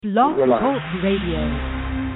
Blog Talk Radio.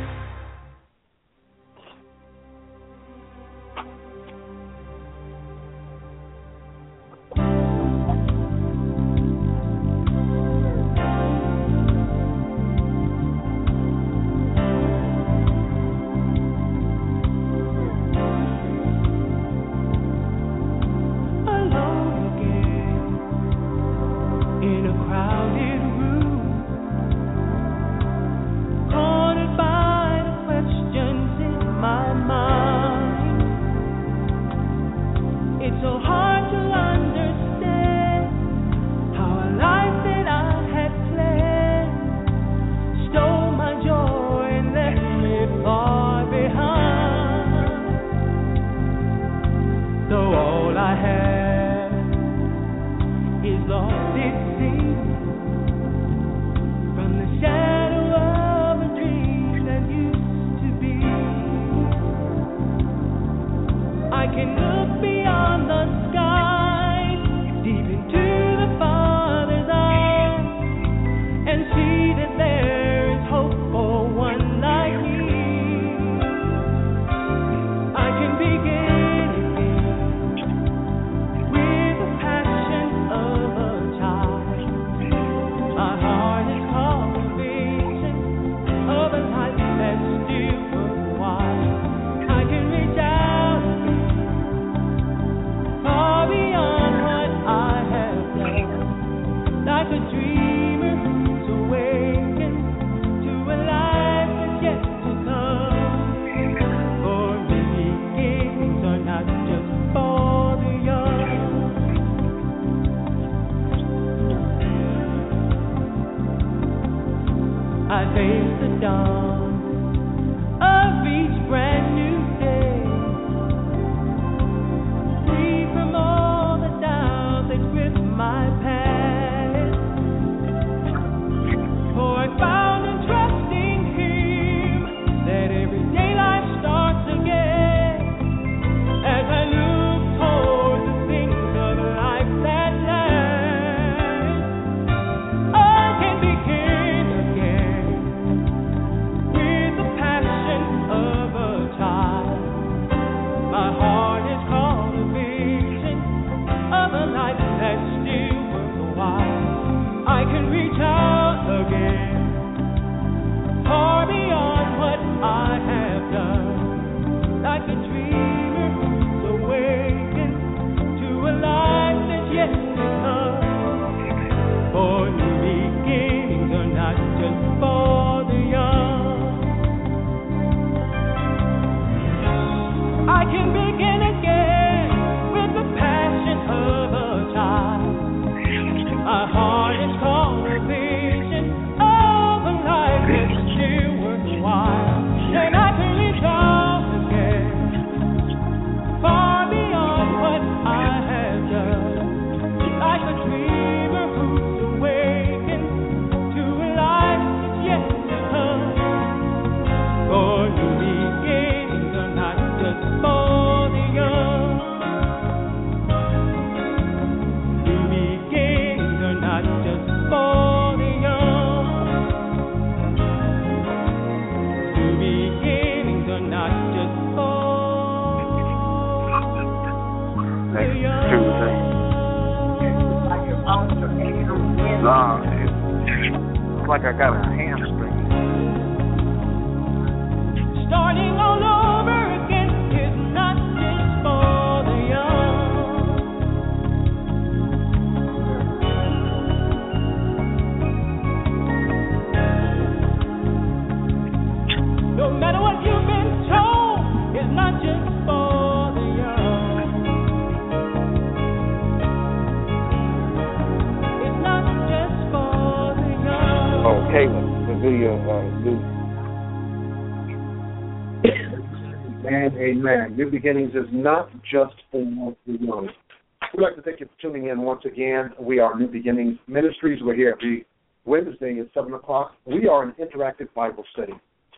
Amen. New Beginnings is not just for the young. We'd like to thank you for tuning in once again. We are New Beginnings Ministries. We're here every Wednesday at 7 o'clock. We are an interactive Bible study.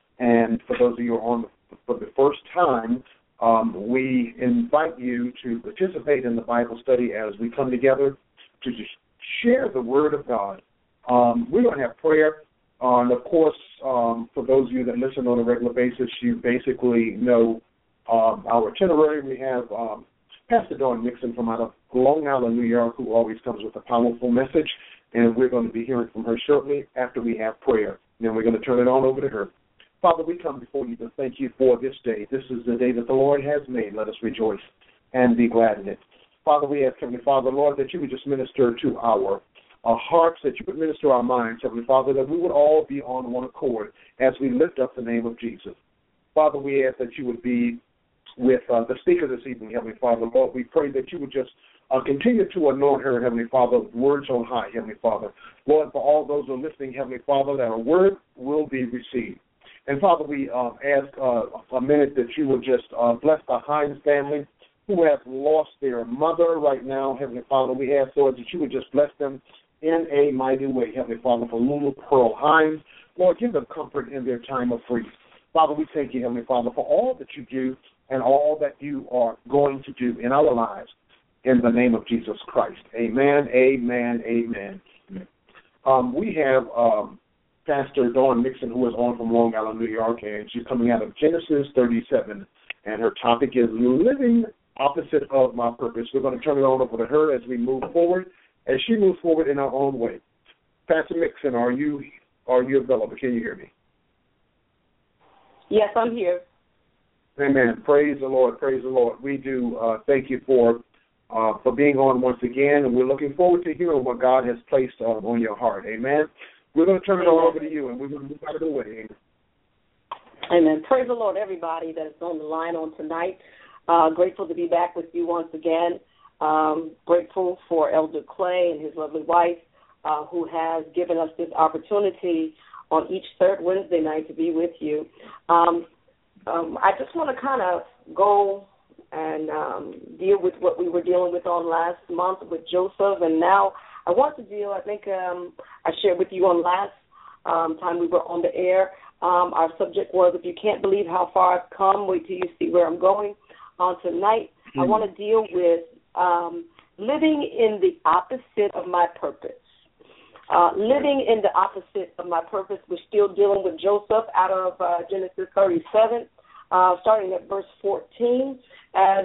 And for those of you who are on for the first time, we invite you to participate in the Bible study as we come together to just share the Word of God. We're going to have prayer, And, of course, for those of you that listen on a regular basis, you basically know our itinerary. We have Pastor Dawn Nixon from out of Long Island, New York, who always comes with a powerful message, and we're going to be hearing from her shortly after we have prayer. Then we're going to turn it on over to her. Father, we come before you to thank you for this day. This is the day that the Lord has made. Let us rejoice and be glad in it. Father, we ask, Heavenly Father, Lord, that you would just minister to our hearts, that you would minister our minds, Heavenly Father, that we would all be on one accord as we lift up the name of Jesus. Father, we ask that you would be with the speaker this evening, Heavenly Father. Lord, we pray that you would just continue to anoint her, Heavenly Father, with words on high, Heavenly Father. Lord, for all those who are listening, Heavenly Father, that a word will be received. And, Father, we ask a minute that you would just bless the Hines family who have lost their mother right now, Heavenly Father. We ask, Lord, that you would just bless them in a mighty way, Heavenly Father, for Lulu Pearl Hines. Lord, give them comfort in their time of grief. Father, we thank you, Heavenly Father, for all that you do and all that you are going to do in our lives in the name of Jesus Christ. Amen, amen, amen. We have Pastor Dawn Nixon, who is on from Long Island, New York, and she's coming out of Genesis 37, and her topic is living opposite of my purpose. We're going to turn it on over to her as we move forward, as she moves forward in her own way. Pastor Nixon, are you available? Can you hear me? Yes, I'm here. Amen. Praise the Lord. Praise the Lord. We do thank you for being on once again, and we're looking forward to hearing what God has placed on your heart. Amen. We're going to turn it all over to you, and we're going to move out of the way. Amen. Praise the Lord, everybody that is on the line on tonight. Grateful to be back with you once again. Grateful for Elder Clay and his lovely wife who has given us this opportunity on each third Wednesday night to be with you. I just want to kind of go and deal with what we were dealing with on last month with Joseph, and now I want to deal, I think I shared with you on last time we were on the air. Our subject was, if you can't believe how far I've come, wait till you see where I'm going. Tonight, I want to deal with living in the opposite of my purpose. Living in the opposite of my purpose. We're still dealing with Joseph out of Genesis 37, starting at verse 14. As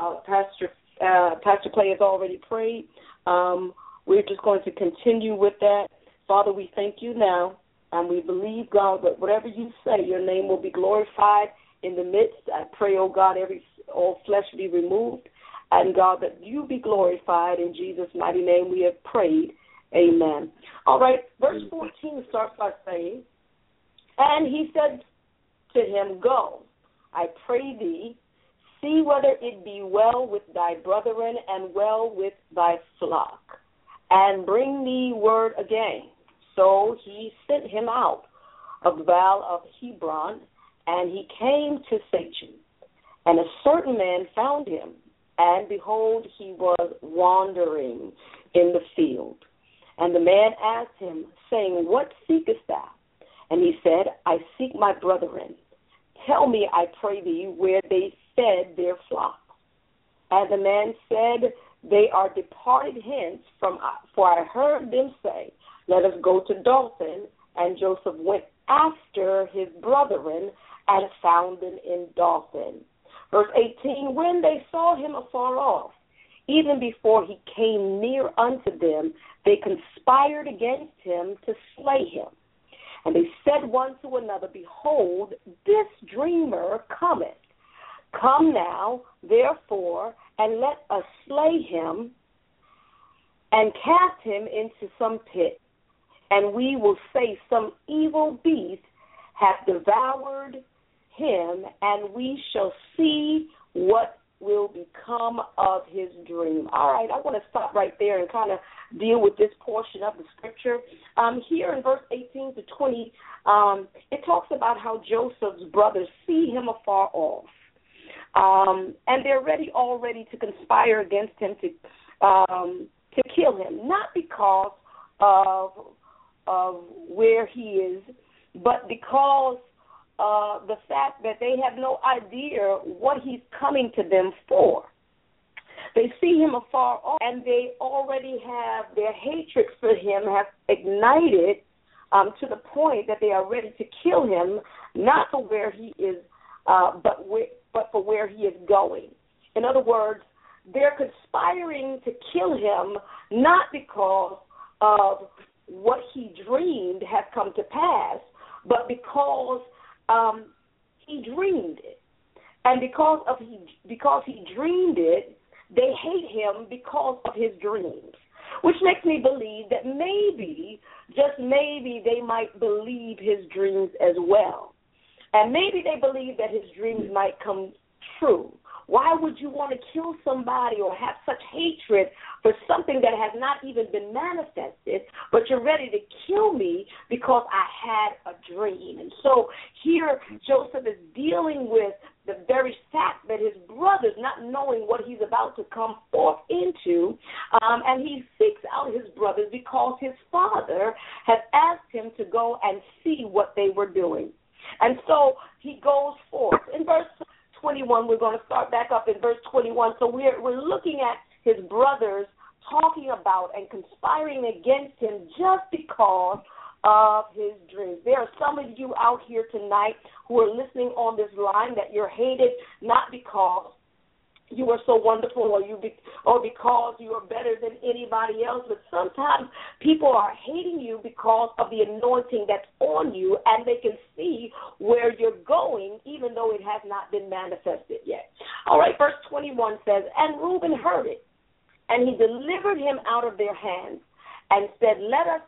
Pastor Clay has already prayed, we're just going to continue with that. Father, we thank you now, and we believe, God, that whatever you say, your name will be glorified in the midst. I pray, oh God, all flesh be removed, and God, that you be glorified. In Jesus' mighty name we have prayed. Amen. All right, verse 14 starts by saying, and he said to him, go, I pray thee, see whether it be well with thy brethren and well with thy flock, and bring me word again. So he sent him out of the vale of Hebron, and he came to Shechem. And a certain man found him, and behold, he was wandering in the field. And the man asked him, saying, what seekest thou? And he said, I seek my brethren. Tell me, I pray thee, where they fed their flocks. And the man said, they are departed hence for I heard them say, let us go to Dothan. And Joseph went after his brethren and found them in Dothan. Verse 18, when they saw him afar off, even before he came near unto them, they conspired against him to slay him. And they said one to another, behold, this dreamer cometh. Come now, therefore, and let us slay him and cast him into some pit. And we will say some evil beast hath devoured him, and we shall see what will become of his dream. All right, I want to stop right there and kind of deal with this portion of the scripture. Here in verse 18 to 20, it talks about how Joseph's brothers see him afar off. And they're ready already to conspire against him to kill him, not because of where he is, but because the fact that they have no idea what he's coming to them for. They see him afar off, and they already have their hatred for him have ignited to the point that they are ready to kill him, not for where he is, but for where he is going. In other words, they're conspiring to kill him not because of what he dreamed has come to pass, but because he dreamed it. And because he dreamed it, they hate him because of his dreams, which makes me believe that maybe, just maybe, they might believe his dreams as well. And maybe they believe that his dreams might come true. Why would you want to kill somebody or have such hatred for something that has not even been manifested, but you're ready to kill me because I had a dream? And so here Joseph is dealing with the very fact that his brothers, not knowing what he's about to come forth into, and he seeks out his brothers because his father had asked him to go and see what they were doing. And so he goes forth. In verse 21, we're going to start back up in verse 21. So we're looking at his brothers talking about and conspiring against him just because of his dreams. There are some of you out here tonight who are listening on this line that you're hated not because you are so wonderful or because you are better than anybody else, but sometimes people are hating you because of the anointing that's on you, and they can see where you're going even though it has not been manifested yet. All right, verse 21 says, "And Reuben heard it, and he delivered him out of their hands and said, Let us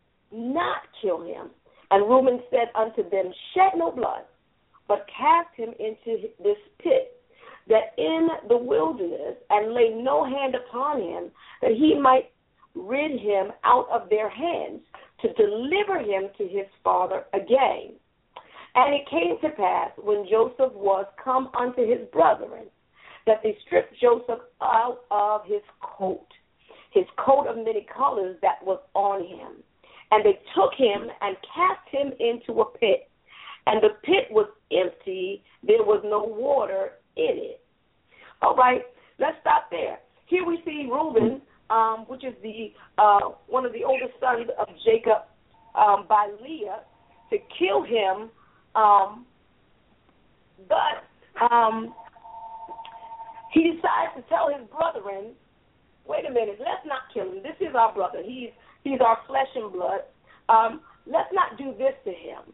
not kill him. And Reuben said unto them, Shed no blood, but cast him into this pit, that in the wilderness, and lay no hand upon him, that he might rid him out of their hands, to deliver him to his father again. And it came to pass, when Joseph was come unto his brethren, that they stripped Joseph out of his coat of many colors that was on him. And they took him and cast him into a pit. And the pit was empty, there was no water in it." All right, let's stop there. Here we see Reuben, which is the one of the oldest sons of Jacob by Leah, to kill him, but he decides to tell his brethren, wait a minute, let's not kill him. This is our brother. He's our flesh and blood. Let's not do this to him.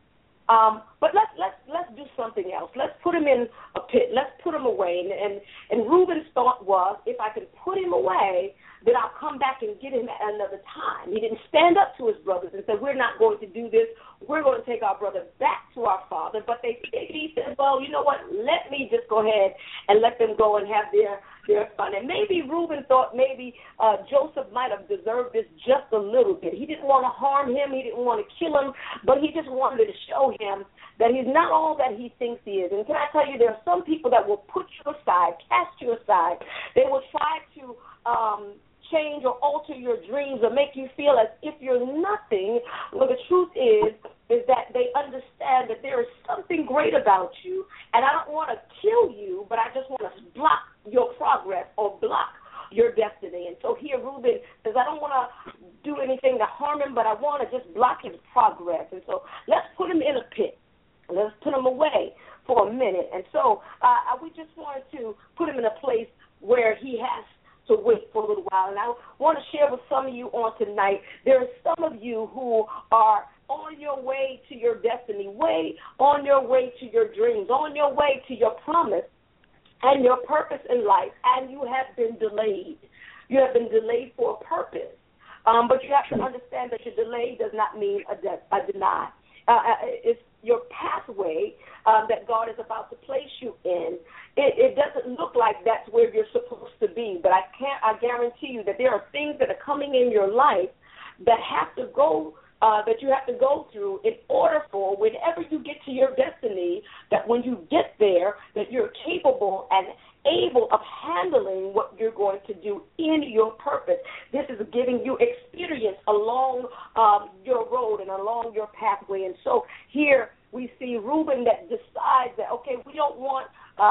But let's do something else. Let's put him in a pit. Let's put him away. And Reuben's thought was, if I can put him away, then I'll come back and get him at another time. He didn't stand up to his brothers and say, we're not going to do this. We're going to take our brother back to our father. But he said, well, you know what? Let me just go ahead and let them go and have their fun. And maybe Reuben thought maybe Joseph might have deserved this just a little bit. He didn't want to harm him. He didn't want to kill him. But he just wanted to show him that he's not all that he thinks he is. And can I tell you, there are some people that will put you aside, cast you aside. They will try to change or alter your dreams or make you feel as if you're nothing. Well, the truth is that they understand that there is something great about you, and I don't want to kill you, but I just want to block your progress or block your destiny. And so here Reuben says, I don't want to do anything to harm him, but I want to just block his progress. And so let's put him in a pit. Let's put him away for a minute. And so we just wanted to put him in a place where he has to wait for a little while. And I want to share with some of you on tonight, there are some of you who are on your way to your destiny, on your way to your dreams, on your way to your promise and your purpose in life, and you have been delayed. You have been delayed for a purpose. But you have to understand that your delay does not mean a deny. It's your pathway that God is about to place you in. It doesn't look like that's where you're supposed to be, but I guarantee you that there are things that are coming in your life that have to go, that you have to go through in order for whenever you get to your destiny, that when you get there, that you're capable and able of handling what you're going to do in your purpose. This is giving you experience along your road and along your pathway. And so here we see Reuben that decides that, okay, we don't want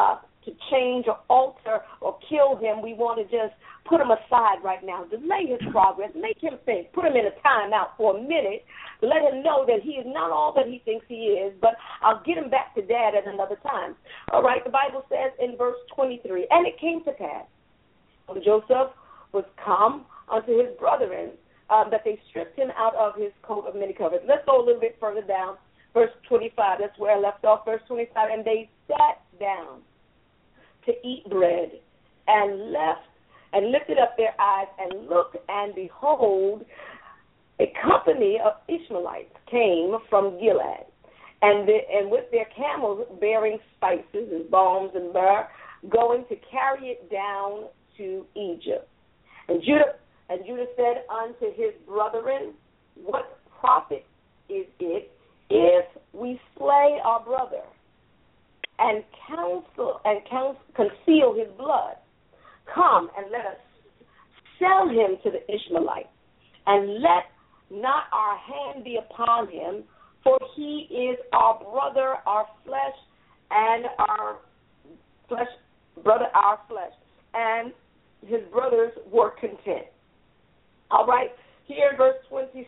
to change or alter or kill him. We want to just put him aside right now, delay his progress, make him think, put him in a timeout for a minute, let him know that he is not all that he thinks he is, but I'll get him back to Dad at another time. All right, the Bible says in verse 23, and it came to pass when Joseph was come unto his brethren, that they stripped him out of his coat of many colors. Let's go a little bit further down. Verse 25, that's where I left off. Verse 25, and they sat down to eat bread and lifted up their eyes and looked, and behold, a company of Ishmaelites came from Gilead, and with their camels bearing spices and balms and myrrh, going to carry it down to Egypt. And Judah said unto his brethren, what profit is it if we slay our brother and conceal his blood? Come and let us sell him to the Ishmaelites, and let not our hand be upon him, for he is our brother, our flesh, and our flesh, brother, our flesh. And his brothers were content. All right, here in verse 26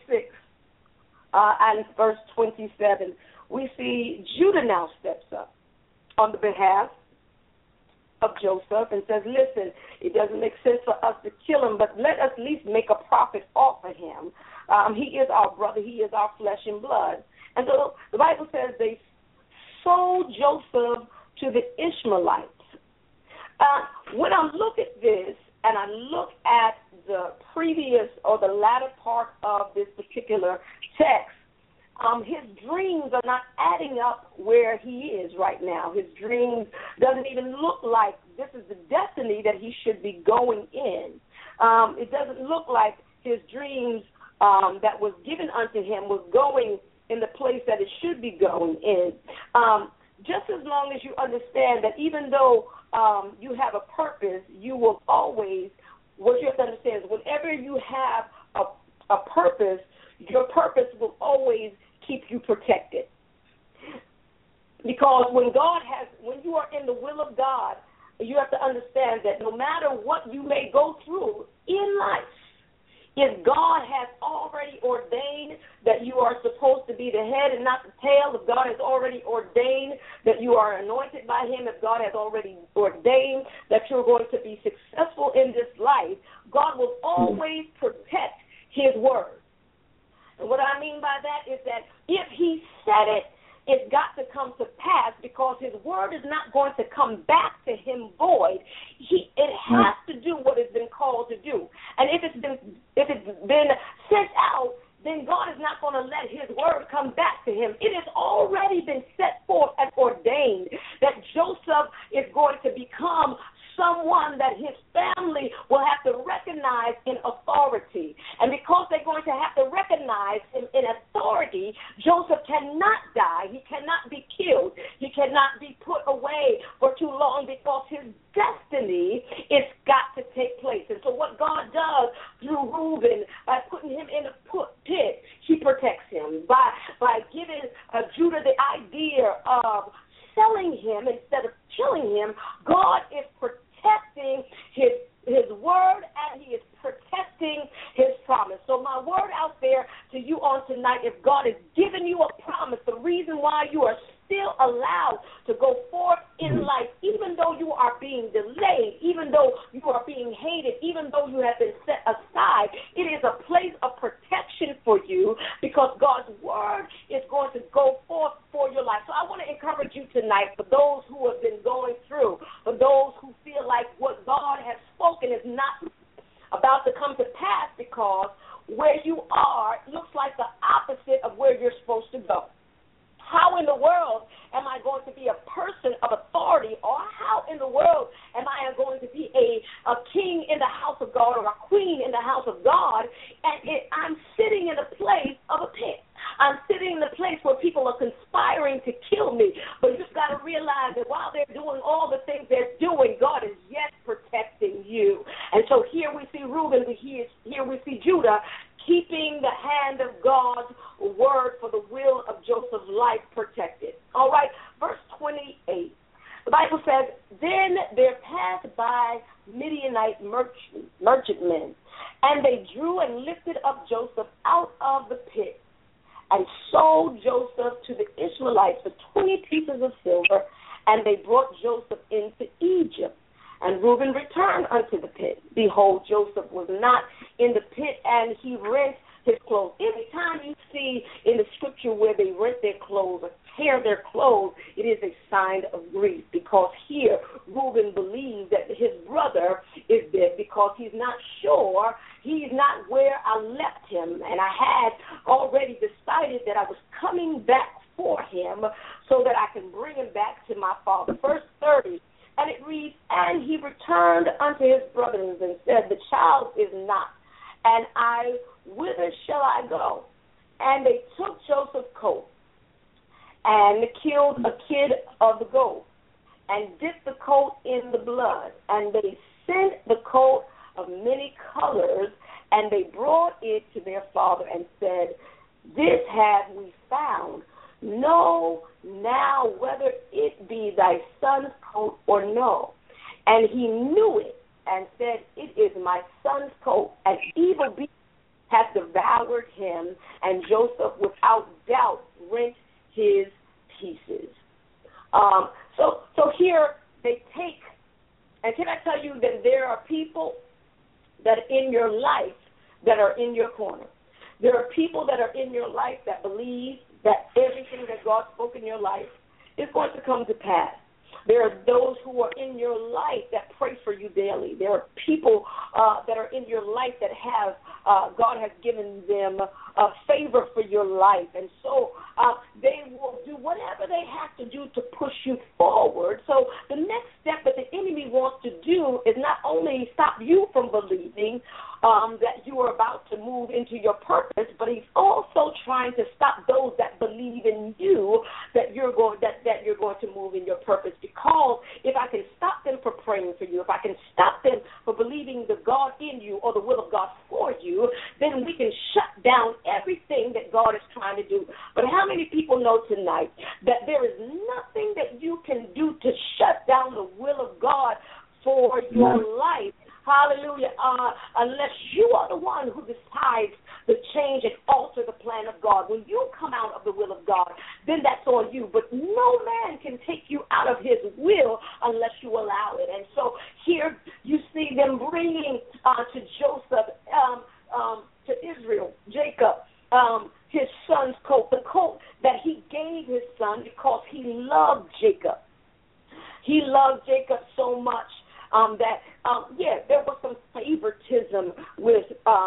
and verse 27, we see Judah now steps up on the behalf of Joseph and says, listen, it doesn't make sense for us to kill him, but let us at least make a profit off of him. He is our brother. He is our flesh and blood. And so the Bible says they sold Joseph to the Ishmaelites. When I look at this and I look at the previous or the latter part of this particular text, his dreams are not adding up where he is right now. His dreams doesn't even look like this is the destiny that he should be going in. It doesn't look like his dreams that was given unto him was going in the place that it should be going in. Just as long as you understand that even though you have a purpose, you will always, what you have to understand is whenever you have a purpose, your purpose will always keep you protected. Because when you are in the will of God, you have to understand that no matter what you may go through in life, if God has already ordained that you are supposed to be the head and not the tail, if God has already ordained that you are anointed by him, if God has already ordained that you're going to be successful in this life, God will always protect his word. And what I mean by that is that if he said it, it's got to come to pass, because his word is not going to come back to him void. It has to do what it's been called to do. And if it's been sent out, then God is not going to let his word come back to him. It has already been set forth and ordained that Joseph is going to become someone that his family will have to recognize in authority. And because they're going to have to recognize him in authority, Joseph cannot die. He cannot be killed. He cannot be put away for too long, because his destiny is got to take place. And so what God does through Reuben, by putting him in a pit, he protects him. By giving Judah the idea of selling him instead of killing him, God is protecting his word, and he is protecting his promise. So my word out there to you on tonight, if God has given you a promise, the reason why you are still allowed to go forth in life, even though you are being delayed, even though you are being hated, even though you have been set aside, it is a place of protection for you, because God's word is going to go forth for your life. So I want to encourage you tonight, for those who have been going through, for those who feel like what God has spoken is not about to come to pass, because where you are looks like the opposite of where you're supposed to go. How in the world am I going to be a person of authority, or how in the world am I going to be a king in the house of God, or a queen in the house of God, and I'm sitting in a place of a pit? I'm sitting in a place where people are conspiring to kill me. But you've got to realize that while they're doing all the things they're doing, God is yet protecting you. And so here we see Reuben, here we see Judah, keeping the hand of God's word for the will of Joseph's life protected. All right, verse 28. The Bible says, Then there passed by Midianite merchantmen, and they drew and lifted up Joseph out of the pit, and sold Joseph to the Ishmaelites for 20 pieces of silver, and they brought Joseph into Egypt. And Reuben returned unto the pit. Behold, Joseph was not in the pit, and he rent his clothes. Anytime you see in the scripture where they rent their clothes or tear their clothes, it is a sign of grief, because here Reuben believes that his brother is dead, because he's not sure, he's not where I left him, and I had already decided that I was coming back for him so that I can bring him back to my father. Verse 30, and it reads, and he returned unto his brothers and said, the child is not, and whither shall I go? And they took Joseph's coat and killed a kid of the goat and dipped the coat in the blood. And they sent the coat of many colors, and they brought it to their father and said, this have we found. Know now whether it be thy son's coat or no. And he knew it and said, it is my son's coat. And evil beasts hath devoured him, and Joseph without doubt rent his pieces. So here they take, and can I tell you that there are people that are in your life that are in your corner. There are people that are in your life that believe that everything that God spoke in your life is going to come to pass. There are those who are in your life that pray for you daily. There are people that are in your life that have, God has given them a favor for your life. And so they will do whatever they have to do to push you forward. So the next step that the enemy wants to do is not only stop you from believing that you are about to move into your purpose, but he's also trying to stop those that believe in you that you're going to move in your purpose. Because if I can stop them from praying for you, if I can stop them from believing the God in you or the will of God for you, then we can shut down everything that God is trying to do. But how many people know tonight that there is nothing that you can do to shut down the will of God for your life? Hallelujah. Unless you are the one who decides to change and alter the plan of God. When you come out of the will of God, then that's on you. But no man can take you out of his will unless you allow it. And so here you see them bringing to Joseph, to Israel, Jacob, his son's coat, the coat that he gave his son because he loved Jacob. He loved Jacob so much there was some favoritism with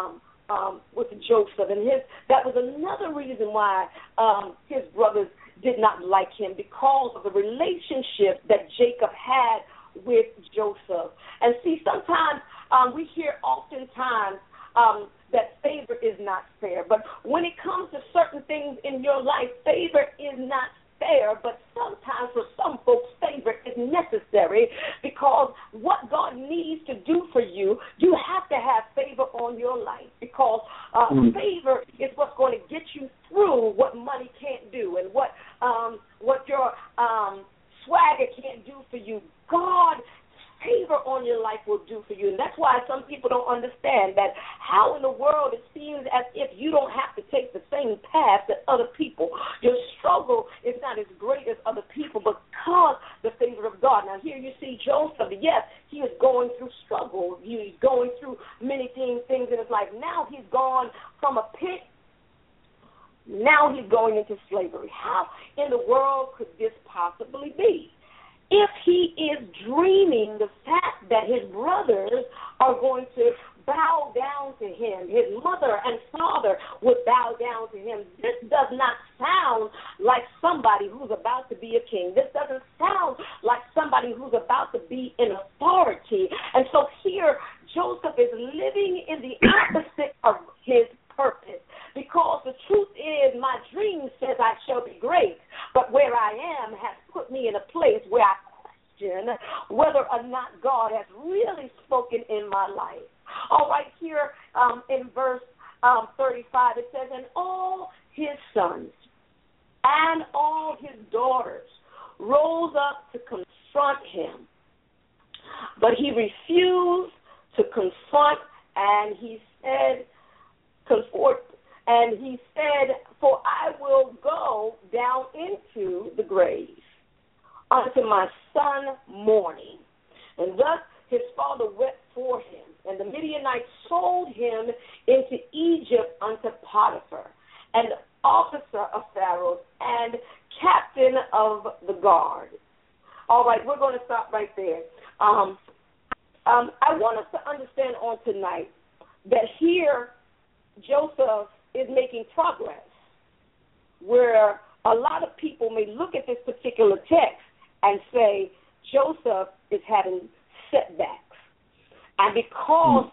Joseph, and that was another reason why his brothers did not like him, because of the relationship that Jacob had with Joseph. And see, sometimes we hear oftentimes that favor is not fair, but when it comes to certain things in your life, favor is not fair, but sometimes for some folks, favor is necessary, because what God needs to do for you, you have to have favor on your life, because favor is what's going to get you through what money can't do and what your swagger can't do for you. God favor on your life will do for you. And that's why some people don't understand that how in the world it seems as if you don't have to take the same path that other people. Your struggle is not as great as other people because the favor of God. Now here you see Joseph, yes, he is going through struggle. He's going through many things in his life. Now he's gone from a pit. Now he's going into slavery. How in the world could this possibly be? If he is dreaming the fact that his brothers are going to bow down to him, his mother and father would bow down to him, this does not sound like somebody who's about to be a king. This doesn't sound like somebody who's about to be in authority. And so here, Joseph is living in the opposite of his purpose. Because the truth is, my dream says I shall be great, but where I am has put me in a place where I question whether or not God has really spoken in my life. All right, here in verse 35, it says, and all his sons and all his daughters rose up to confront him. But he refused to confront, and he said, for I will go down into the grave unto my son mourning. And thus his father wept for him. And the Midianites sold him into Egypt unto Potiphar, an officer of Pharaoh and captain of the guard. All right, we're going to stop right there. I want us to understand on tonight that here Joseph is making progress, where a lot of people may look at this particular text and say Joseph is having setbacks. And because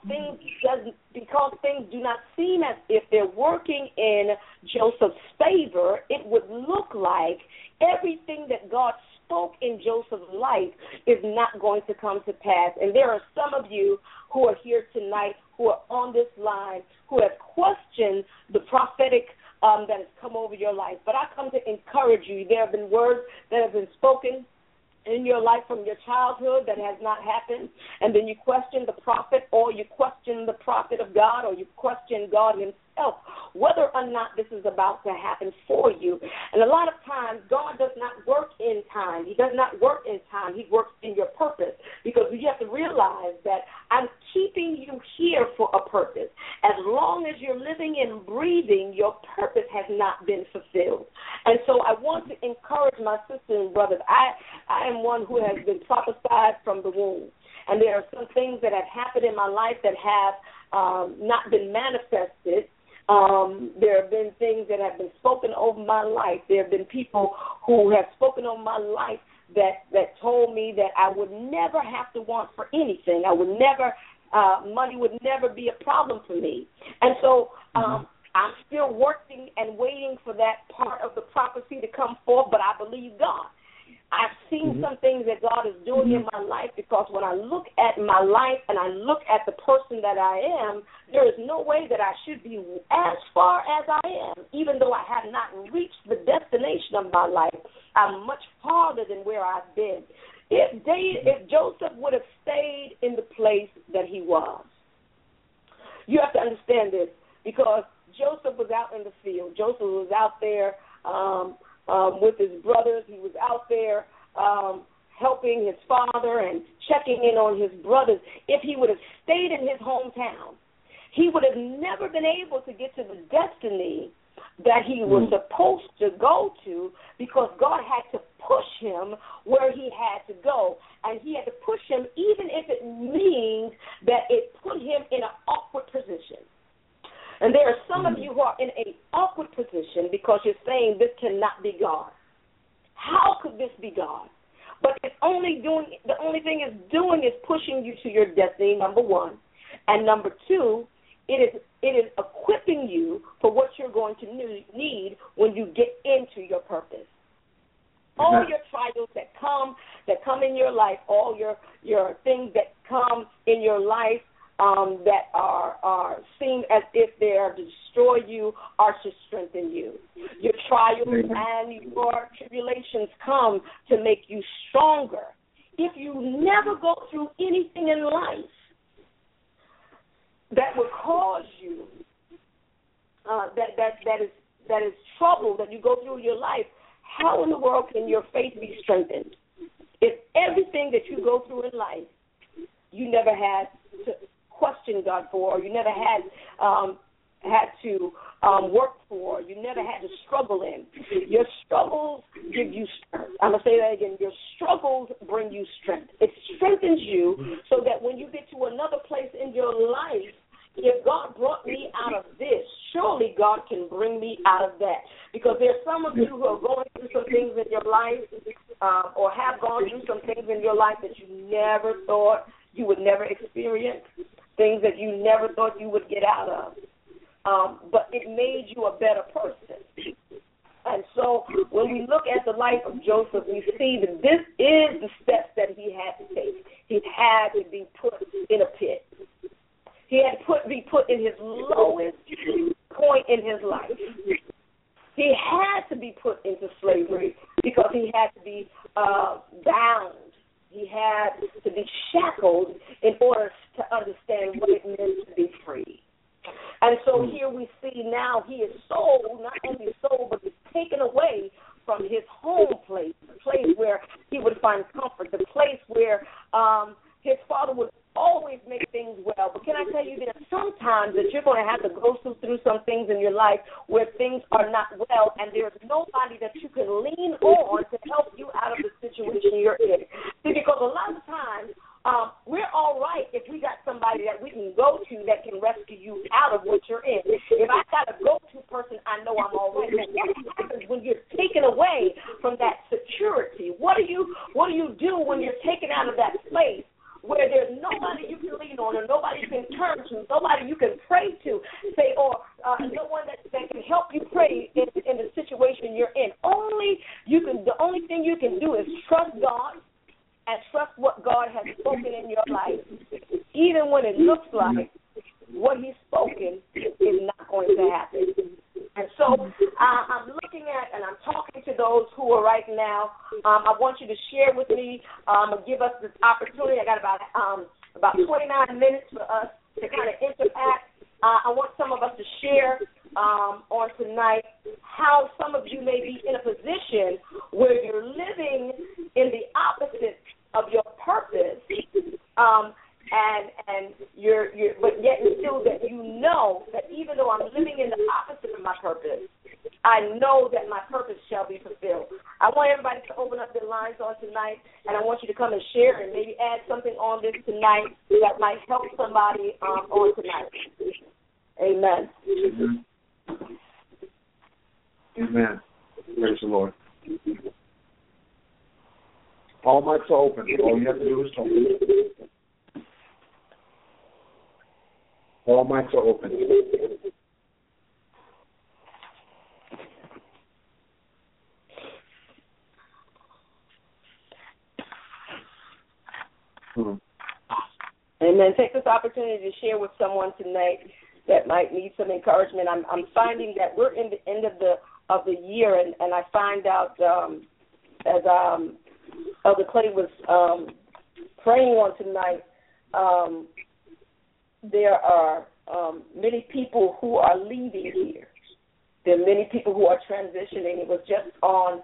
things do not seem as if they're working in Joseph's favor, it would look like everything that God spoke in Joseph's life is not going to come to pass. And there are some of you who are here tonight, who are on this line, who have questioned the prophetic that has come over your life. But I come to encourage you. There have been words that have been spoken in your life from your childhood that has not happened, and then you question the prophet, or you question the prophet of God, or you question God himself, whether or not this is about to happen for you. And a lot of times, God does not work in time. He does not work in time. He works in your purpose, because you have to realize that I'm keeping you here for a purpose. As long as you're living and breathing, your purpose has not been fulfilled. And so I want to encourage my sisters and brothers. I am one who has been prophesied from the womb. And there are some things that have happened in my life that have not been manifested. There have been things that have been spoken over my life. There have been people who have spoken over my life that told me that I would never have to want for anything. I would never, money would never be a problem for me. And so I'm still working and waiting for that part of the prophecy to come forth, but I believe God. I've seen some things that God is doing in my life, because when I look at my life and I look at the person that I am, there is no way that I should be as far as I am. Even though I have not reached the destination of my life, I'm much farther than where I've been. If Joseph would have stayed in the place that he was, you have to understand this, because Joseph was out in the field. Joseph was out there with his brothers. He was out there helping his father and checking in on his brothers. If he would have stayed in his hometown, he would have never been able to get to the destiny that he was supposed to go to, because God had to push him where he had to go. And he had to push him even if it means that it put him in an awkward position. And there are some of you who are in an awkward position because you're saying this cannot be God. How could this be God? But the only thing it's doing is pushing you to your destiny, number one. And number two, it is equipping you for what you're going to need when you get into your purpose. All your trials that come in your life, all your things that come in your life that are seem as if they are to destroy you, are to strengthen you. Your trials and your tribulations come to make you stronger. If you never go through anything in life that would cause you that is trouble that you go through your life, how in the world can your faith be strengthened? If everything that you go through in life you never had to question God for, or you never had to work for, you never had to struggle in. Your struggles give you strength. I'm going to say that again. Your struggles bring you strength. It strengthens you so that when you get to another place in your life, if God brought me out of this, surely God can bring me out of that. Because there's some of you who are going through some things in your life or have gone through some things in your life that you never thought you would never experience, things that you never thought you would get out of. But it made you a better person. And so when we look at the life of Joseph, we see that this is the steps that he had to take. He had to be put in a pit. He had to be put in his lowest point in his life. He had to be put into slavery because he had to be bound. He had to be shackled in order to understand what it means to be free. And so here we see now he is sold, not only sold, but he's taken away from his home place, the place where he would find comfort, the place where his father would always make things well. But can I tell you that sometimes that you're going to have to go through some things in your life where things are not well, and there's nobody that you can lean on to help you out of the situation you're in. See, because a lot of times we're all right if we got somebody that we can go to that can rescue you out of what you're in. If I got a go-to person, I know I'm all right. But what happens when you're taken away from that security? What do you do when you're taken out of that place where there's nobody you can lean on, or nobody you can turn to, nobody you can pray to, say, or no one that can help you pray in the situation you're in? The only thing you can do is trust God and trust what God has spoken in your life, even when it looks like what he's spoken is not going to happen. And so I'm looking at and I'm talking to those who are right now. I want you to share with me and give us this opportunity. I got about 29 minutes for us to kind of interact. I want some of us to share on tonight how some of you may be in a position where you're living in the opposite of your purpose, and you're but yet and still that you know that even though I'm living in the opposite of my purpose, I know that my purpose shall be fulfilled. I want everybody to open up their lines on tonight, and I want you to come and share and maybe add something on this tonight that might help somebody on tonight. Amen. Amen. Praise the Lord. All mics are open. All you have to do is talk. All mics are open. Amen. Take this opportunity to share with someone tonight that might need some encouragement. I'm finding that we're in the end of the year, and I find out as Elder Clay was praying on tonight, there are many people who are leaving here. There are many people who are transitioning. It was just on,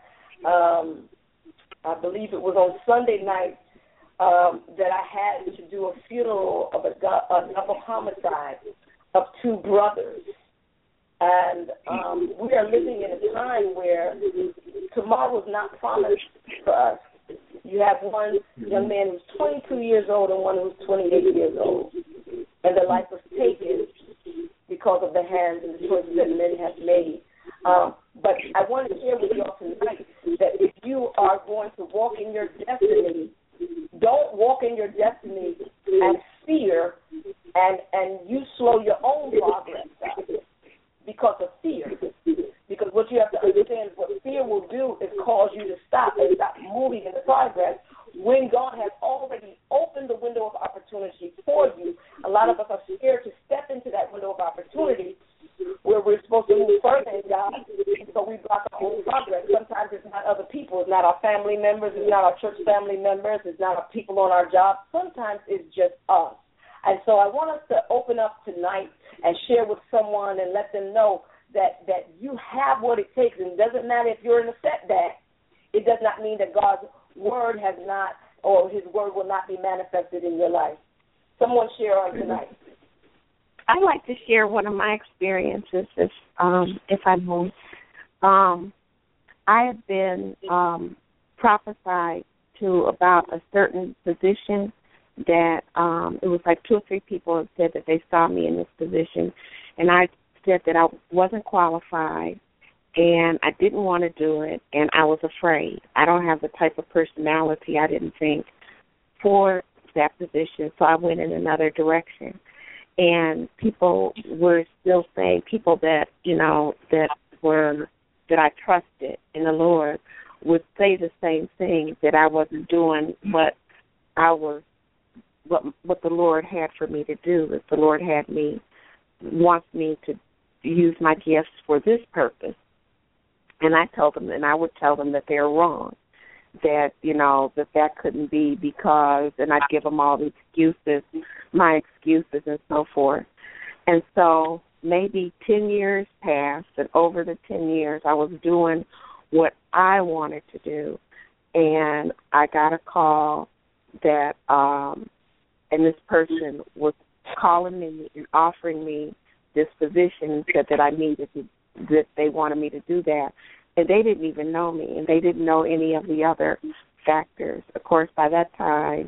I believe it was on Sunday night, that I had to do a funeral of a double homicide of two brothers. And we are living in a time where tomorrow is not promised for us. You have one young man who's 22 years old and one who's 28 years old. And their life was taken because of the hands and the choices that men have made. But I want to share with you all tonight that if you are going to walk in your destiny, don't walk in your destiny and fear and you slow your own progress down because of fear. Because what you have to understand is what fear will do is cause you to stop and stop moving in the progress when God has already opened the window of opportunity for you. A lot of us are scared to step into that window of opportunity where we're supposed to move further in God, so we block our own progress. Sometimes it's not other people. It's not our family members. It's not our church family members. It's not our people on our job. Sometimes it's just us. And so I want us to open up tonight and share with someone and let them know that you have what it takes. And it doesn't matter if you're in a setback. It does not mean that God's word has not, or his word will not be manifested in your life. Someone share on tonight. I'd like to share one of my experiences, if I may. I have been prophesied to about a certain position that it was like 2 or 3 people have said that they saw me in this position, and I said that I wasn't qualified and I didn't want to do it, and I was afraid. I don't have the type of personality, I didn't think, for that position, so I went in another direction. And people were still saying, people that, you know, that I trusted in the Lord would say the same thing, that I wasn't doing what the Lord had for me to do, that the Lord wants me to use my gifts for this purpose. And I would tell them that they're wrong, that, that couldn't be because, and I'd give them all the excuses, my excuses and so forth. And so maybe 10 years passed, and over the 10 years I was doing what I wanted to do. And I got a call that, and this person was calling me and offering me this position and said that I needed to, that they wanted me to do that. And they didn't even know me, and they didn't know any of the other factors. Of course, by that time,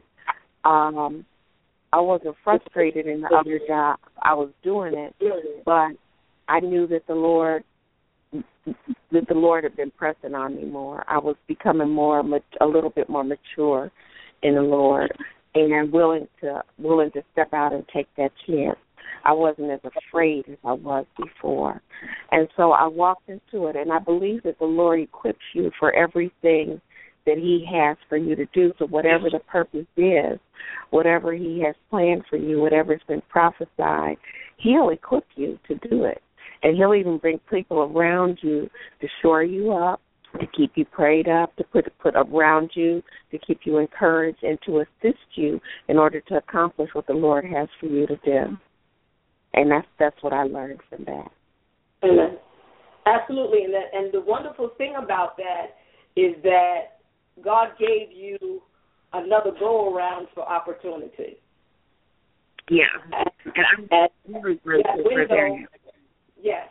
I wasn't frustrated in the other job. I was doing it, but I knew that the Lord had been pressing on me more. I was becoming a little bit more mature in the Lord, and willing to step out and take that chance. I wasn't as afraid as I was before. And so I walked into it, and I believe that the Lord equips you for everything that he has for you to do. So whatever the purpose is, whatever he has planned for you, whatever's been prophesied, he'll equip you to do it. And he'll even bring people around you to shore you up, to keep you prayed up, to put around you, to keep you encouraged, and to assist you in order to accomplish what the Lord has for you to do. And that's what I learned from that. Amen. Absolutely. And the wonderful thing about that is that God gave you another go-around for opportunity. Yeah. And I'm really grateful for that. Yes.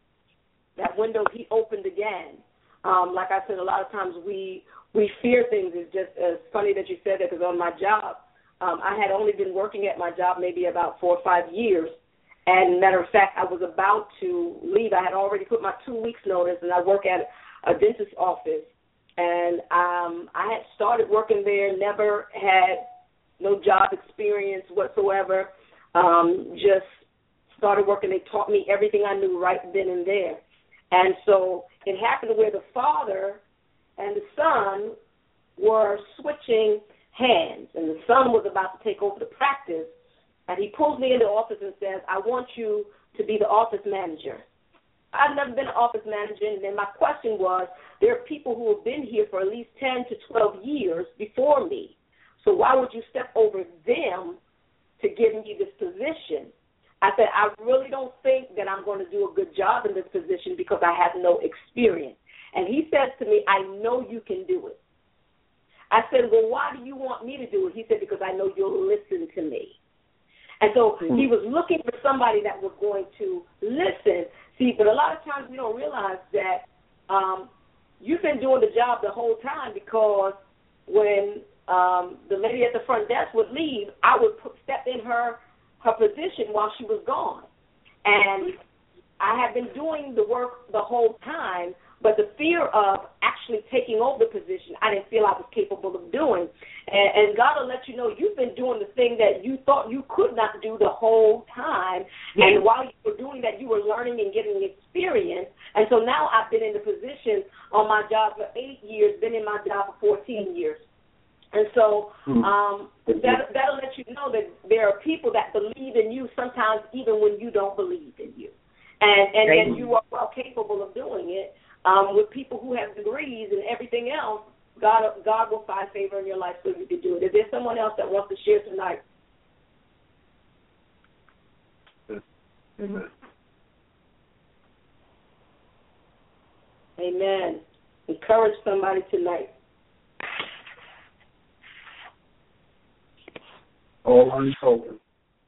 That window he opened again. Like I said, a lot of times we fear things. It's just funny that you said that, because on my job, I had only been working at my job maybe about 4 or 5 years. And matter of fact, I was about to leave. I had already put my 2 weeks notice, and I work at a dentist's office. And I had started working there, never had no job experience whatsoever, just started working. They taught me everything I knew right then and there. And so it happened where the father and the son were switching hands, and the son was about to take over the practice. And he pulls me into the office and says, I want you to be the office manager. I've never been an office manager, and then my question was, there are people who have been here for at least 10 to 12 years before me, so why would you step over them to give me this position? I said, I really don't think that I'm going to do a good job in this position because I have no experience. And he says to me, I know you can do it. I said, well, why do you want me to do it? He said, because I know you'll listen to me. And so he was looking for somebody that was going to listen. See, but a lot of times we don't realize that you've been doing the job the whole time, because when the lady at the front desk would leave, I would step in her position while she was gone. And I have been doing the work the whole time, but the fear of actually taking over the position, I didn't feel I was capable of doing. And God will let you know you've been doing the thing that you thought you could not do the whole time. And while you were doing that, you were learning and getting experience. And so now I've been in the position on my job for 8 years, been in my job for 14 years. And so that'll let you know that there are people that believe in you sometimes even when you don't believe in you. And then you are well capable of doing it. With people who have degrees and everything else, God will find favor in your life so you can do it. Is there someone else that wants to share tonight? Amen. Amen. Encourage somebody tonight. All unspoken.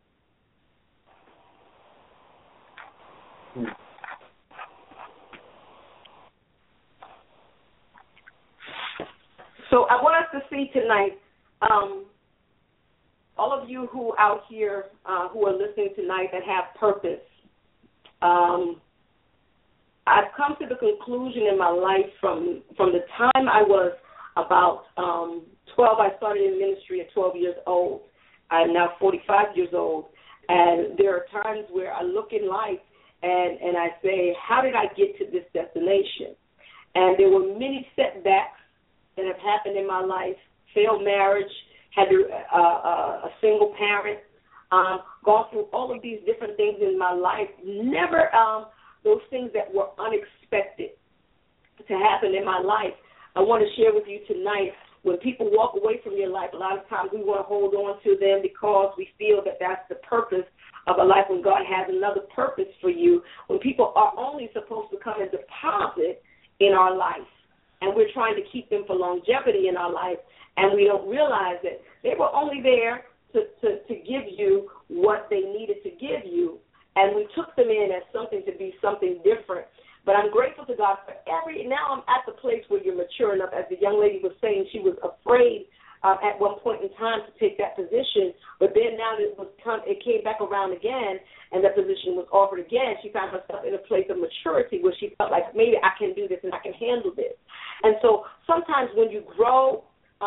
So I want us to see tonight, all of you who out here who are listening tonight that have purpose, I've come to the conclusion in my life from the time I was about 12. I started in ministry at 12 years old. I'm now 45 years old, and there are times where I look in life and I say, how did I get to this destination? And there were many setbacks that have happened in my life: failed marriage, had a single parent, gone through all of these different things in my life. Never those things that were unexpected to happen in my life. I want to share with you tonight, when people walk away from your life, a lot of times we want to hold on to them because we feel that that's the purpose of a life when God has another purpose for you, when people are only supposed to come and deposit in our life, and we're trying to keep them for longevity in our life, and we don't realize that they were only there to give you what they needed to give you, and we took them in as something to be something different. But I'm grateful to God for now I'm at the place where you're mature enough. As the young lady was saying, she was afraid at one point in time to take that position, but then now it came back around again, and that position was offered again. She found herself in a place of maturity where she felt like, maybe I can do this and I can handle this. And so sometimes when you grow,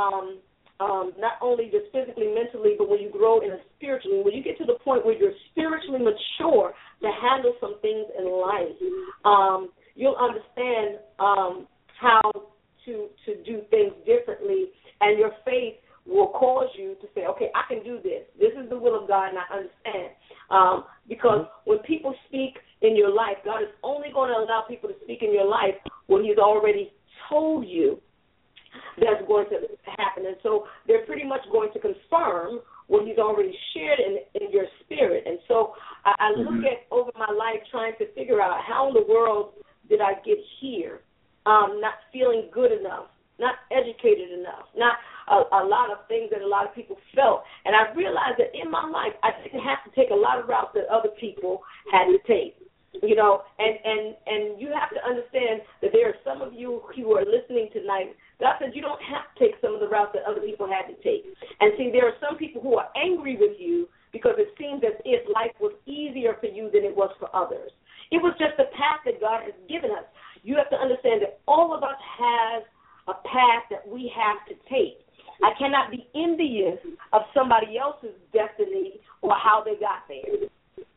not only just physically, mentally, but when you grow spiritually, when you get to the point where you're spiritually mature to handle some things in life, you'll understand how to do things differently, and your faith will cause you to say, okay, I can do this. This is the will of God, and I understand. Because when people speak in your life, God is only going to allow people to speak in your life when He's already told you that's going to happen. And so they're pretty much going to confirm what He's already shared in your spirit. And so I look at over my life trying to figure out how in the world did I get here, not feeling good enough, not educated enough, not a lot of things that a lot of people felt. And I realized that in my life I didn't have to take a lot of routes that other people had to take. You know, and you have to understand that there are some of you who are listening tonight. God said you don't have to take some of the routes that other people had to take. And see, there are some people who are angry with you because it seems as if life was easier for you than it was for others. It was just the path that God has given us. You have to understand that all of us have a path that we have to take. I cannot be envious of somebody else's destiny or how they got there.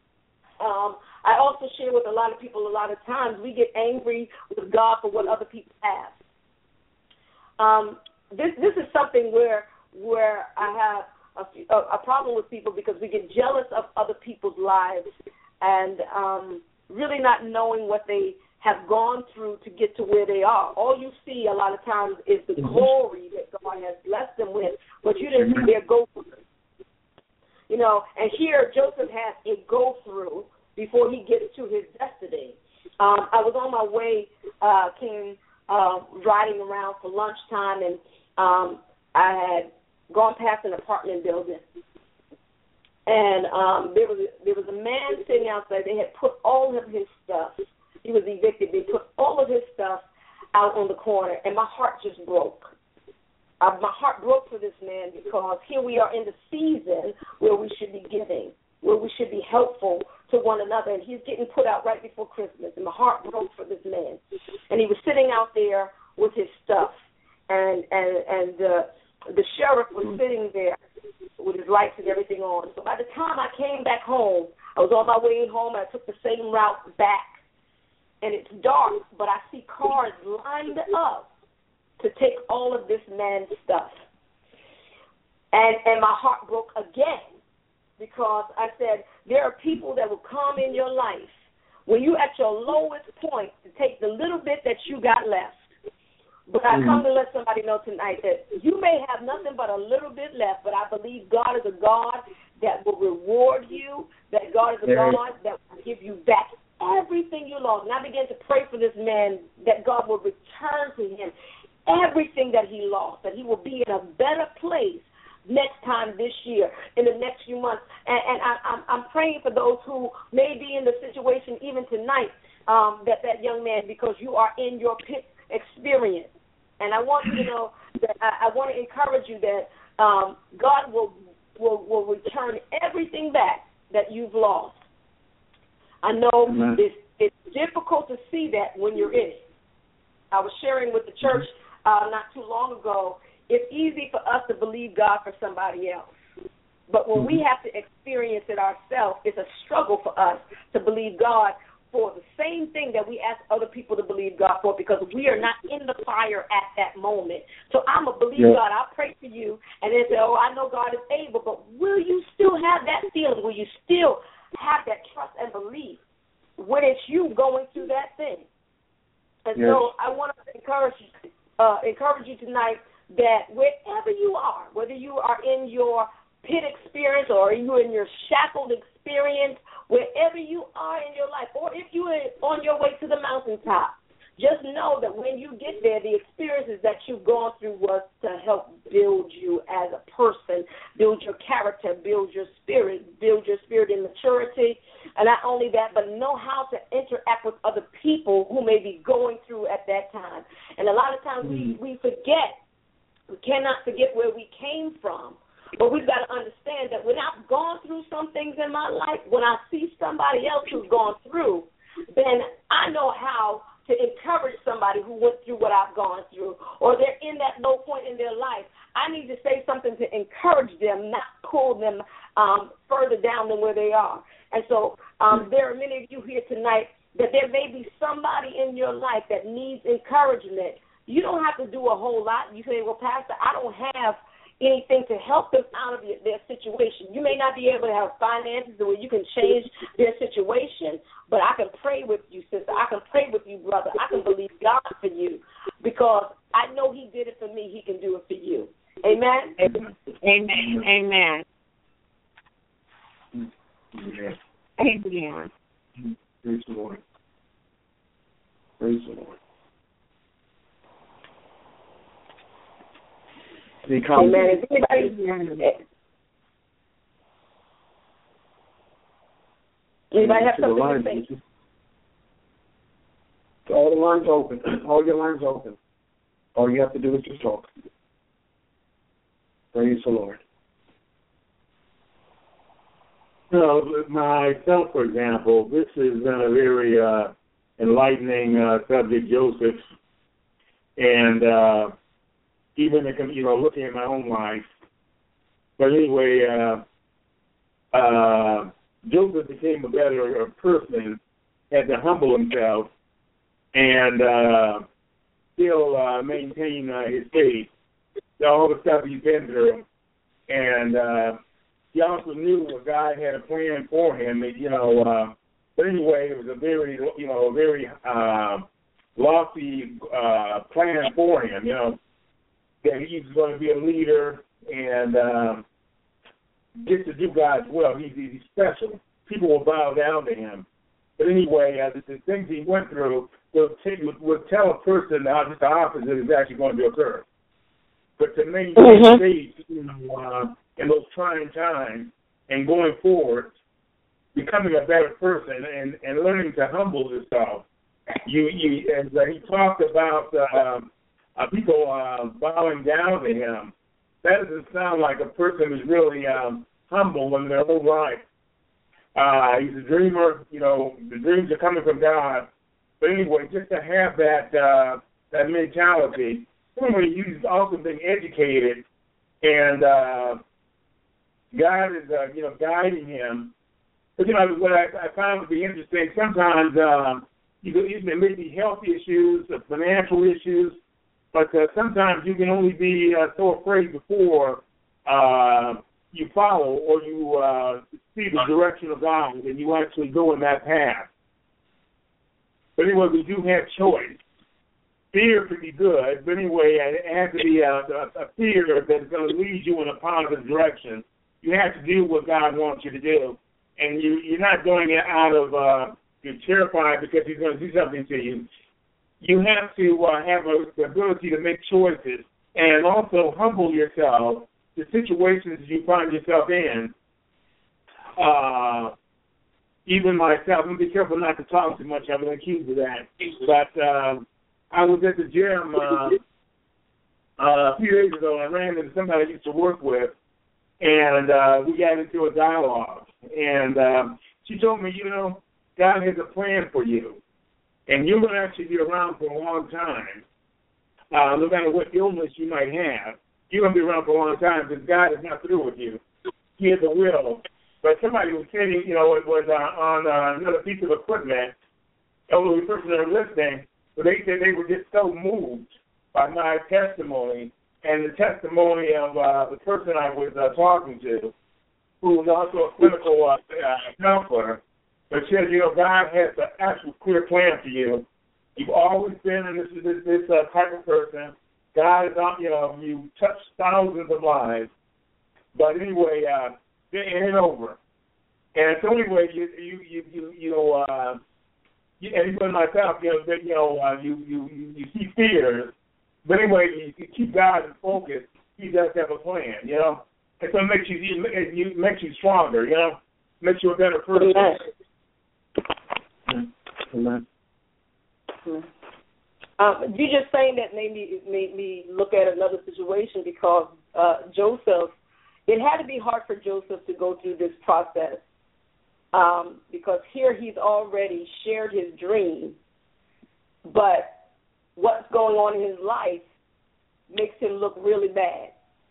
I also share with a lot of people a lot of times we get angry with God for what other people have. This is something where I have a problem with people because we get jealous of other people's lives and really not knowing what they have gone through to get to where they are. All you see a lot of times is the glory that God has blessed them with, but you didn't see their go-through. You know, and here Joseph has a go-through before he gets to his destiny. I was on my way, riding around for lunchtime, and I had gone past an apartment building, and there was a man sitting outside. They had put all of his stuff. He was evicted. They put all of his stuff out on the corner, and my heart just broke. My heart broke for this man because here we are in the season where we should be giving, where we should be helpful to one another, and he's getting put out right before Christmas, and my heart broke for this man. And he was sitting out there with his stuff, and the sheriff was sitting there with his lights and everything on. So by the time I came back home, I was on my way home, and I took the same route back, and it's dark, but I see cars lined up to take all of this man's stuff. And my heart broke again because I said, there are people that will come in your life when you're at your lowest point to take the little bit that you got left. But I come to let somebody know tonight that you may have nothing but a little bit left, but I believe God is a God that will reward you, that God is a God that will give you back everything you lost. And I began to pray for this man that God will return to him everything that he lost, that he will be in a better place next time this year, in the next few months. And I'm praying for those who may be in the situation even tonight, that young man, because you are in your pit experience. And I want you to know that I want to encourage you that God will return everything back that you've lost. I know it's difficult to see that when you're in it. I was sharing with the church not too long ago, it's easy for us to believe God for somebody else. But when we have to experience it ourselves, it's a struggle for us to believe God for the same thing that we ask other people to believe God for, because we are not in the fire at that moment. So I'm a believer, God. I'll pray for you, and then say, oh, I know God is able, but will you still have that feeling? Will you still have that trust and belief when it's you going through that thing? And so I want to encourage encourage you tonight that wherever you are, whether you are in your pit experience or you in your shackled experience, wherever you are in your life, or if you are on your way to the mountaintop, just know that when you get there, the experiences that you've gone through was to help build you as a person, build your character, build your spirit in maturity. And not only that, but know how to interact with other people who may be going through at that time. And a lot of times we forget. We cannot forget where we came from. But we've got to understand that when I've gone through some things in my life, when I see somebody else who's gone through, then I know how to encourage somebody who went through what I've gone through, or they're in that low point in their life. I need to say something to encourage them, not pull them further down than where they are. And so there are many of you here tonight that there may be somebody in your life that needs encouragement. You don't have to do a whole lot. You say, well, Pastor, I don't have anything to help them out of their situation. You may not be able to have finances where you can change their situation, but I can pray with you, sister. I can pray with you, brother. I can believe God for you because I know he did it for me. He can do it for you. Amen? Amen. Amen. Amen. Praise the Lord. Praise the Lord. Amen. Anybody have something to say? All the lines open. All your lines open. All you have to do is just talk. Praise the Lord. Myself, for example, this has been a very enlightening subject, Joseph, and even looking at my own life. But anyway, Joseph became a better person, had to humble himself, and still maintain his faith. All the stuff he's been through, and he also knew that God had a plan for him. But anyway, it was a very lofty plan for him. That he's going to be a leader and get to do God's will. He's special. People will bow down to him. But anyway, the things he went through would tell a person how just the opposite is actually going to occur. But to maintain faith in those trying times and going forward, becoming a better person and learning to humble yourself. As he talked about people bowing down to him, that doesn't sound like a person who's really humble in their whole life. He's a dreamer. The dreams are coming from God. But anyway, just to have that mentality. Anyway, he's also been educated, and God is guiding him. But what I found to be interesting, sometimes there may be health issues, financial issues, but sometimes you can only be so afraid before you follow or you see the direction of God and you actually go in that path. But anyway, we do have choice. Fear could be good, but anyway, it has to be a fear that's going to lead you in a positive direction. You have to do what God wants you to do. And you're not doing it out of you're terrified because he's going to do something to you. You have to have the ability to make choices and also humble yourself to situations you find yourself in. Even myself, I'm be careful not to talk too much. I've been accused of that. But I was at the gym a few days ago, and I ran into somebody I used to work with, and we got into a dialogue. And she told me, God has a plan for you, and you're going to actually be around for a long time. No matter what illness you might have, you're going to be around for a long time because God is not through with you. He has a will. But somebody was saying, it was on another piece of equipment, elderly person that were listening, but they said they were just so moved by my testimony and the testimony of the person I was talking to, who was also a clinical counselor. But said, God has an actual clear plan for you. You've always been this type of person. God is not, you touch thousands of lives. But anyway, it ain't over. And it's the only way even myself, you see fears. But anyway, you keep God in focus. He does have a plan, And so it makes you stronger, Makes you a better person. Amen. You just saying that made me look at another situation because Joseph, it had to be hard for Joseph to go through this process because here he's already shared his dream, but what's going on in his life makes him look really bad.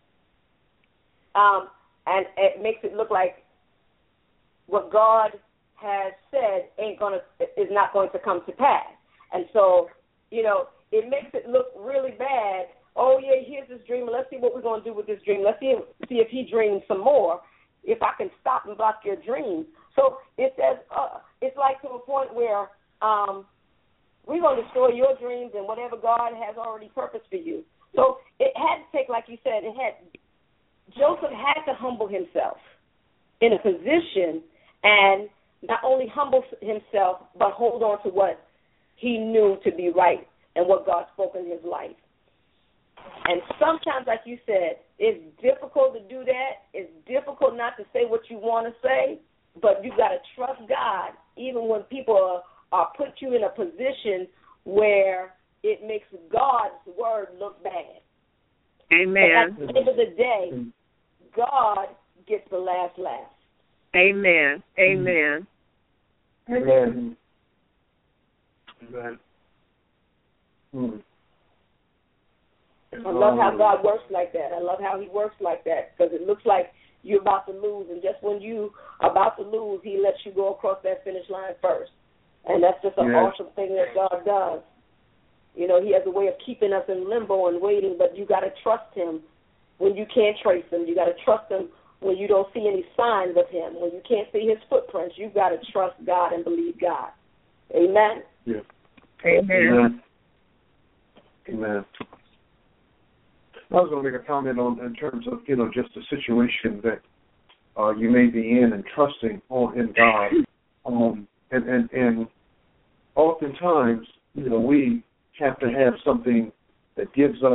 And it makes it look like what God has said is not going to come to pass. And so, it makes it look really bad. Oh, yeah, here's this dream. Let's see what we're going to do with this dream. Let's see if he dreams some more, if I can stop and block your dreams. So it says it's like to a point where we're going to destroy your dreams and whatever God has already purposed for you. So it had to take, like you said, Joseph had to humble himself in a position and not only humble himself, but hold on to what he knew to be right and what God spoke in his life. And sometimes, like you said, it's difficult to do that. It's difficult not to say what you want to say, but you've got to trust God even when people are put you in a position where it makes God's word look bad. Amen. But at the end of the day, God gets the last laugh. Amen. Amen. Amen. Amen. I love how God works like that. I love how he works like that because it looks like you're about to lose, and just when you are about to lose, he lets you go across that finish line first. And that's just an awesome thing that God does. He has a way of keeping us in limbo and waiting, but you got to trust him when you can't trace him. You got to trust him when you don't see any signs of him. When you can't see his footprints, you've got to trust God and believe God. Amen? Yeah. Amen. Amen. I was going to make a comment in terms of, just the situation that you may be in and trusting in God. And oftentimes, we have to have something that gives us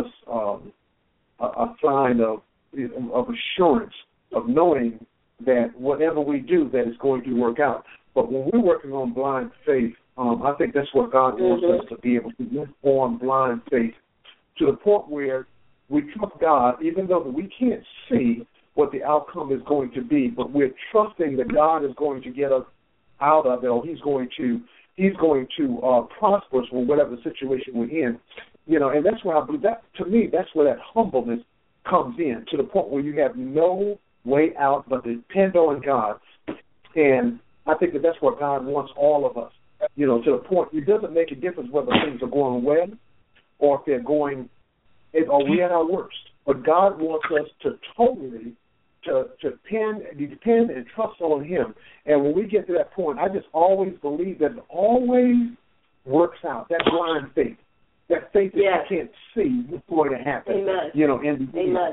a sign of assurance, of knowing that whatever we do, that is going to work out. But when we're working on blind faith, I think that's what God wants us to be able to work on blind faith to the point where we trust God, even though we can't see what the outcome is going to be, but we're trusting that God is going to get us out of it, or He's going to prosper us with whatever situation we're in. And that's where I believe that, to me, that's where that humbleness comes in, to the point where you have no way out but to depend on God. And I think that's what God wants all of us, to the point it doesn't make a difference whether things are going well or if they're going, or we're at our worst. But God wants us to totally depend and trust on Him. And when we get to that point, I just always believe that it always works out, that blind faith. That faith that you can't see what's going to happen. Amen.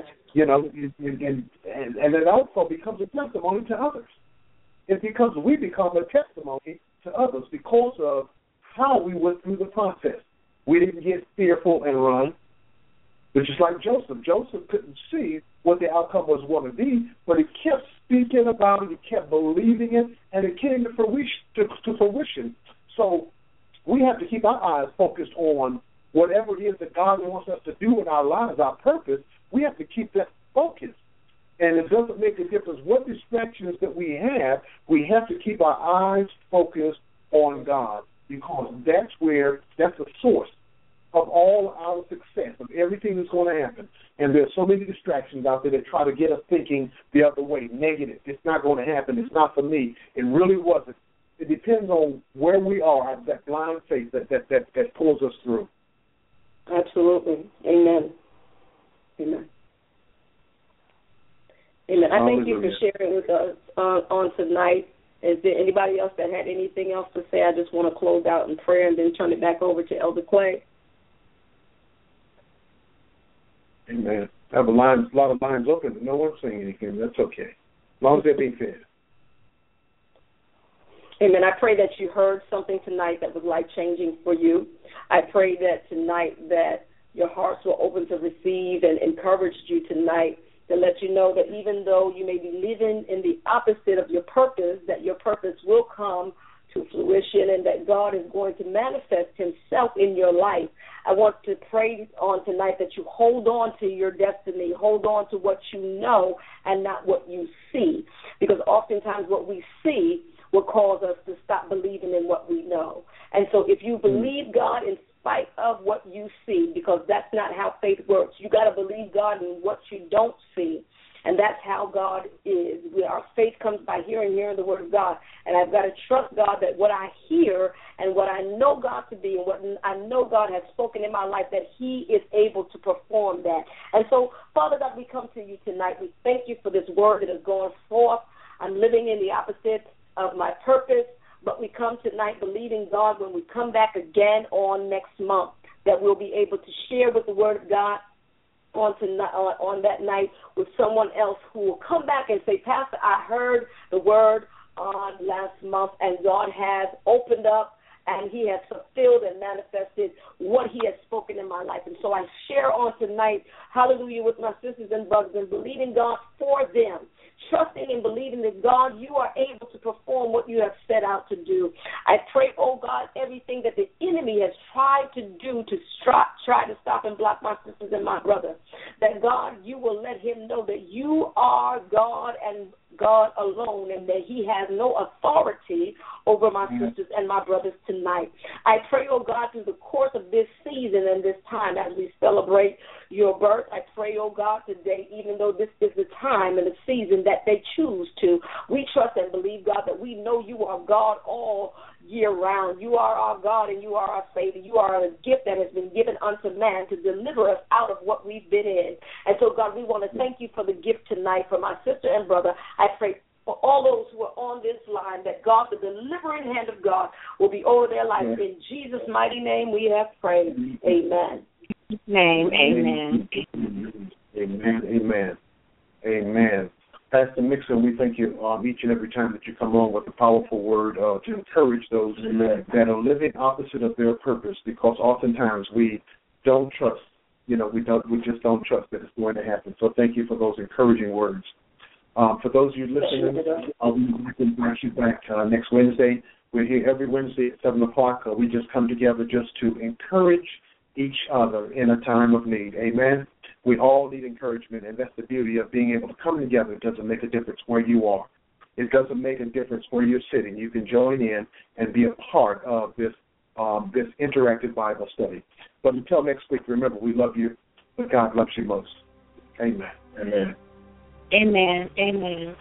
Amen. And it also becomes a testimony to others. It's because we become a testimony to others because of how we went through the process. We didn't get fearful and run. Which is like Joseph. Joseph couldn't see what the outcome was going to be, but he kept speaking about it, he kept believing it, and it came to fruition. So we have to keep our eyes focused on whatever it is that God wants us to do in our lives, our purpose. We have to keep that focus. And it doesn't make a difference what distractions that we have to keep our eyes focused on God, because that's the source of all our success, of everything that's going to happen. And there's so many distractions out there that try to get us thinking the other way, negative. It's not going to happen. It's not for me. It really wasn't. It depends on where we are, that blind faith that pulls us through. Absolutely. Amen. Amen. Amen. I thank you for sharing with us on tonight. Is there anybody else that had anything else to say? I just want to close out in prayer and then turn it back over to Elder Clay. Amen. I have a lot of lines open, but no one's saying anything. That's okay. As long as they're being fed. Amen. I pray that you heard something tonight that was life-changing for you. I pray that tonight that your hearts were open to receive and encouraged you tonight to let you know that even though you may be living in the opposite of your purpose, that your purpose will come to fruition and that God is going to manifest himself in your life. I want to pray on tonight that you hold on to your destiny, hold on to what you know and not what you see, because oftentimes what we see will cause us to stop believing in what we know. And so if you believe God in spite of what you see, because that's not how faith works, you got to believe God in what you don't see. And that's how God is. Our faith comes by hearing the word of God. And I've got to trust God that what I hear and what I know God to be and what I know God has spoken in my life, that he is able to perform that. And so, Father God, we come to you tonight. We thank you for this word that is going forth. I'm living in the opposite of my purpose, but we come tonight believing, God, when we come back again on next month, that we'll be able to share with the word of God on that night with someone else who will come back and say, Pastor, I heard the word on last month, and God has opened up and he has fulfilled and manifested what he has spoken in my life. And so I share on tonight, hallelujah, with my sisters and brothers and believing God for them, trusting and believing that, God, you are able to perform what you have set out to do. I pray, oh God, everything that the enemy has tried to do to try to stop and block my sisters and my brother, that, God, you will let him know that you are God and God alone, and that he has no authority over my sisters and my brothers tonight. I pray, oh God, through the course of this season and this time as we celebrate your birth, I pray, oh God, today, even though this is the time and the season that they choose to, we trust and believe, God, that we know you are God all year round. You are our God and you are our Savior. You are a gift that has been given unto man to deliver us out of what we've been in. And so, God, we want to thank you for the gift tonight for my sister and brother. I pray for all those who are on this line that, God, the delivering hand of God will be over their lives. In Jesus' mighty name we have prayed. Amen. Amen. Amen. Amen. Amen. Pastor Mixon, we thank you each and every time that you come on with a powerful word to encourage those that are living opposite of their purpose, because oftentimes we don't trust, we just don't trust that it's going to happen. So thank you for those encouraging words. For those of you listening, we can bring you back next Wednesday. We're here every Wednesday at 7 o'clock. We just come together just to encourage each other in a time of need. Amen. We all need encouragement, and that's the beauty of being able to come together. It doesn't make a difference where you are. It doesn't make a difference where you're sitting. You can join in and be a part of this interactive Bible study. But until next week, remember, we love you, but God loves you most. Amen. Amen. Amen. Amen.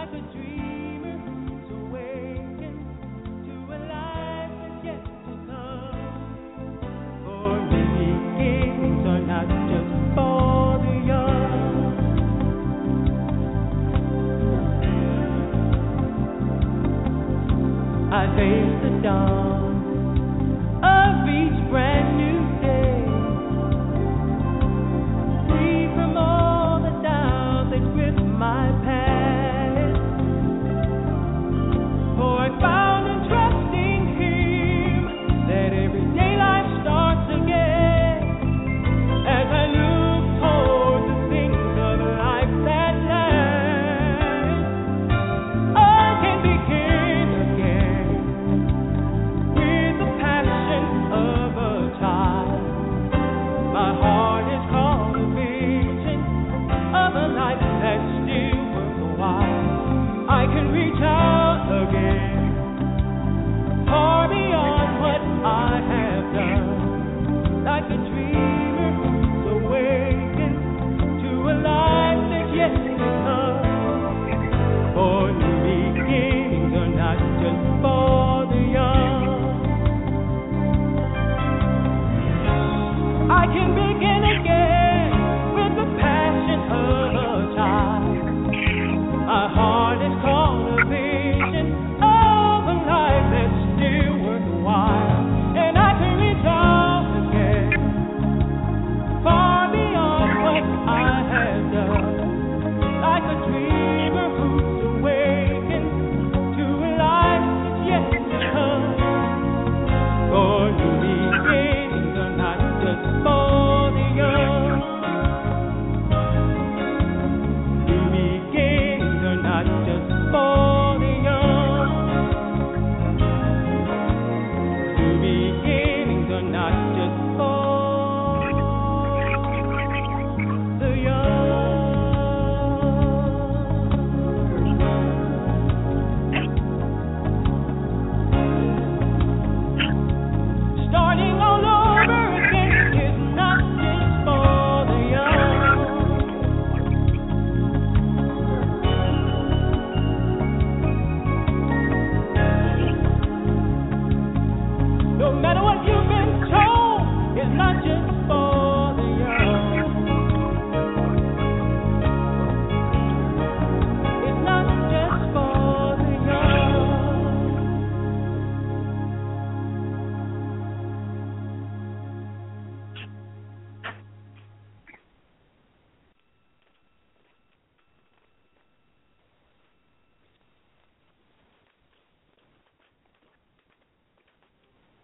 For you.